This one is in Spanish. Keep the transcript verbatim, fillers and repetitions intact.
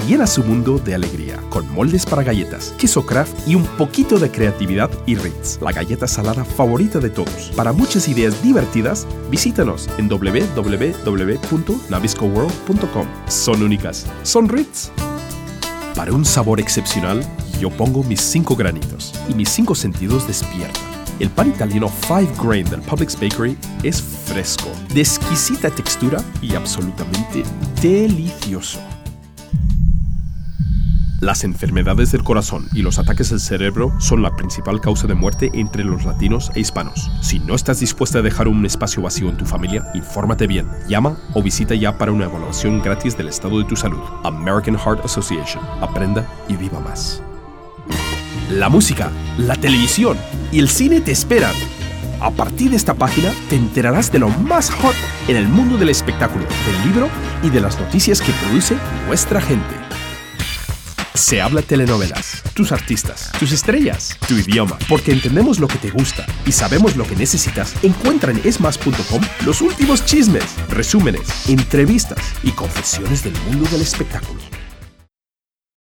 llena su mundo de alegría, con moldes para galletas, queso Kraft y un poquito de creatividad y Ritz, la galleta salada favorita de todos. Para muchas ideas divertidas, visítanos en doble u doble u doble u punto nabisco world punto com. Son únicas, son Ritz. Para un sabor excepcional, yo pongo mis cinco granitos y mis cinco sentidos despiertan. El pan italiano Five Grain del Publix Bakery es fresco, de exquisita textura y absolutamente delicioso. Las enfermedades del corazón y los ataques al cerebro son la principal causa de muerte entre los latinos e hispanos. Si no estás dispuesta a dejar un espacio vacío en tu familia, infórmate bien. Llama o visita ya para una evaluación gratis del estado de tu salud. American Heart Association. Aprenda y viva más. La música, la televisión y el cine te esperan. A partir de esta página te enterarás de lo más hot en el mundo del espectáculo, del libro y de las noticias que produce nuestra gente. Se habla telenovelas, tus artistas, tus estrellas, tu idioma, porque entendemos lo que te gusta y sabemos lo que necesitas. Encuentra en es más punto com los últimos chismes, resúmenes, entrevistas y confesiones del mundo del espectáculo.